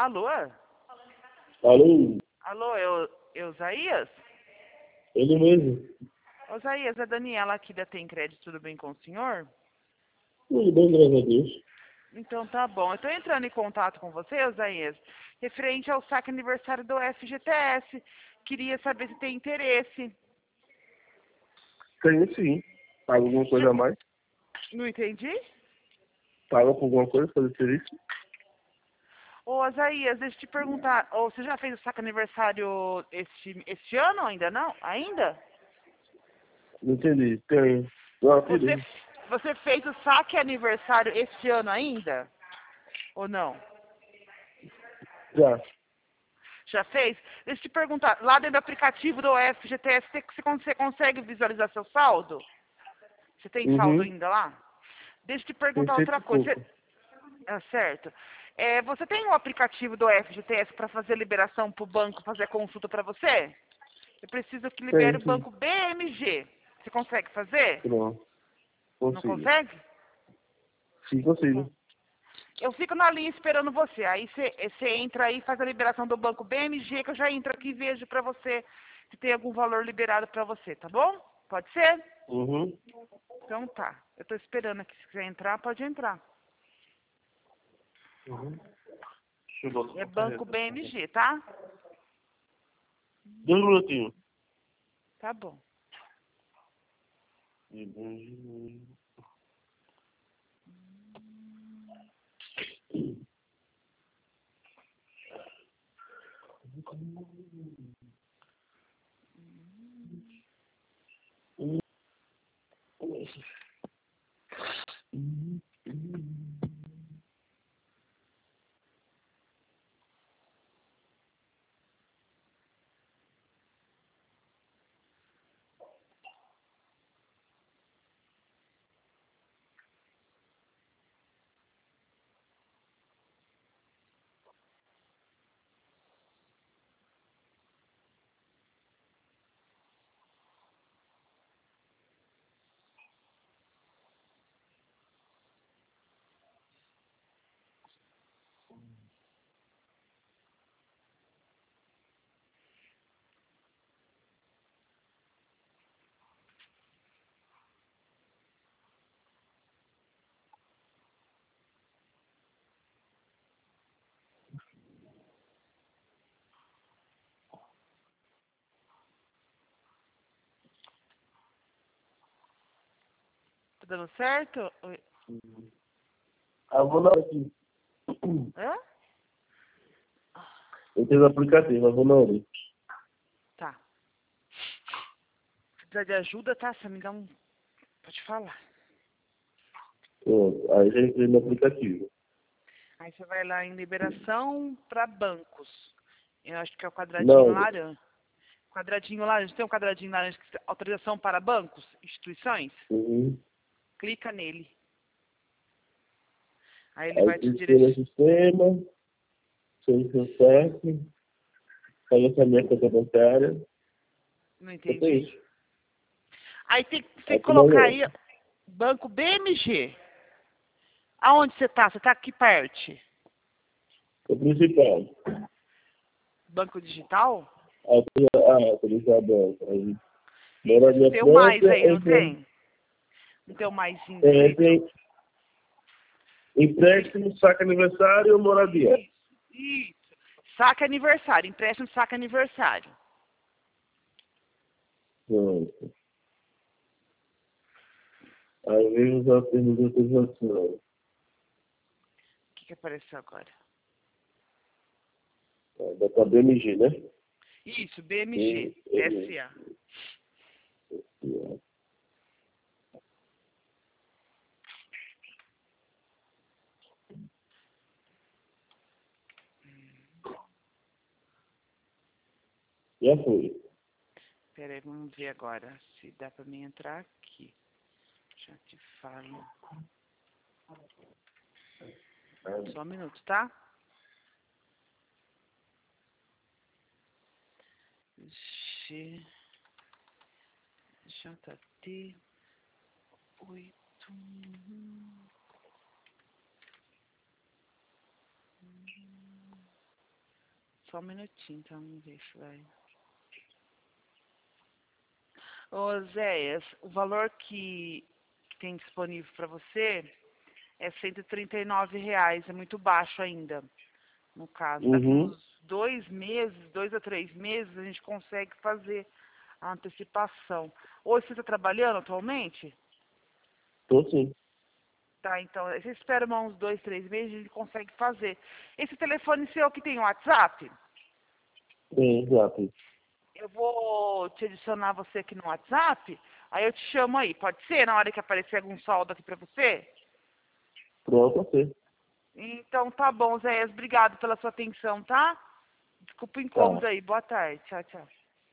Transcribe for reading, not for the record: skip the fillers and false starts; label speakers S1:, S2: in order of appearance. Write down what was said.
S1: Alô?
S2: Alô?
S1: Alô, Eusaías?
S2: Ele mesmo.
S1: Eusaías, a Daniela aqui da Tem Crédito, tudo bem com o senhor?
S2: Tudo bem, graças a Deus.
S1: Então tá bom. Eu estou entrando em contato com você, Eusaías, referente ao saque aniversário do FGTS. Queria saber se tem interesse.
S2: Tenho sim. Paga alguma coisa a mais?
S1: Não entendi?
S2: Paga por alguma coisa fazer serviço?
S1: Ô, Eusaías, deixa eu te perguntar. Você já fez o saque aniversário este ano ou ainda não? Ainda?
S2: Não entendi. Tenho. Não,
S1: Você,
S2: tirei.
S1: você fez o saque aniversário este ano ainda? Ou não?
S2: Já.
S1: Já fez? Deixa eu te perguntar, lá dentro do aplicativo do FGTS, você consegue visualizar seu saldo? Você tem saldo
S2: Uhum.
S1: ainda lá? Deixa eu te
S2: Tem
S1: perguntar
S2: cento
S1: outra
S2: e
S1: coisa.
S2: pouco.
S1: Certo. Você tem o aplicativo do FGTS para fazer liberação para o banco, fazer consulta para você? Eu preciso que libere
S2: Tem
S1: o
S2: sim.
S1: banco BMG. Você consegue fazer?
S2: Pronto.
S1: Não
S2: Consigo.
S1: consegue?
S2: Sim, consigo.
S1: Eu fico na linha esperando você. Aí você entra aí e faz a liberação do banco BMG, que eu já entro aqui e vejo para você se tem algum valor liberado para você, tá bom? Pode ser?
S2: Uhum.
S1: Então tá. Eu tô esperando aqui. Se quiser entrar, pode entrar.
S2: Uhum. Deixa eu voltar
S1: É
S2: pra
S1: banco
S2: carreira.
S1: BMG, tá?
S2: 2 minutinhos.
S1: Tá bom. Tá dando certo? Oi.
S2: Ah, vou na hora aqui.
S1: Hã?
S2: Eu tenho o aplicativo, eu vou na hora.
S1: Tá. Se precisar de ajuda, tá? Se me dá um... Pode falar.
S2: Pronto. Aí já entrei no aplicativo.
S1: Aí você vai lá em liberação para bancos. Eu acho que é o quadradinho
S2: Não.
S1: laranja. Quadradinho laranja. Tem um quadradinho laranja que autorização para bancos, instituições?
S2: Uhum.
S1: Clica nele. Aí ele
S2: Aí
S1: vai te
S2: clicou no
S1: direcionar.
S2: sistema, fez o CEP, faz essa minha conta bancária.
S1: Não
S2: Eu tenho
S1: entendi.
S2: isso.
S1: Aí tem que
S2: Aí tu não
S1: colocar
S2: lê.
S1: aí banco BMG. Aonde você tá? Você tá aqui perto?
S2: O principal.
S1: Banco digital?
S2: Autorizar a banca. Aí,
S1: Isso.
S2: moradia
S1: Tem o mais
S2: própria,
S1: aí, não
S2: entra,
S1: tem? Não tem o maisinho escrito?
S2: tem empréstimo, saque aniversário ou moradia.
S1: Isso. Isso. Saque aniversário. Empréstimo saque aniversário.
S2: Pronto. Aí vem os termos de autorização.
S1: O que apareceu agora?
S2: Da tua BMG, né?
S1: Isso, BMG. SA.
S2: Já foi.
S1: Pera aí, vamos ver agora se dá pra mim entrar aqui. Já te falo. Só um minuto, tá? G, JT 8. Só um minutinho, então, vamos ver se vai. Ô, Zéias, o valor que tem disponível para você é R$ 139, é muito baixo ainda, no caso. Daqui
S2: Uhum.
S1: uns 2 meses, 2 a 3 meses, a gente consegue fazer a antecipação. Hoje você está trabalhando atualmente?
S2: Tô sim.
S1: Tá, então, você espera uns 2, 3 meses, a gente consegue fazer. Esse telefone seu que tem WhatsApp,
S2: Sim, exato.
S1: eu vou te adicionar você aqui no WhatsApp, aí eu te chamo aí, pode ser? Na hora que aparecer algum saldo aqui pra você?
S2: Pronto, ok.
S1: Então tá bom, Zé, obrigado pela sua atenção, tá? Desculpa o
S2: Tá.
S1: incômodo aí, boa tarde, tchau, tchau.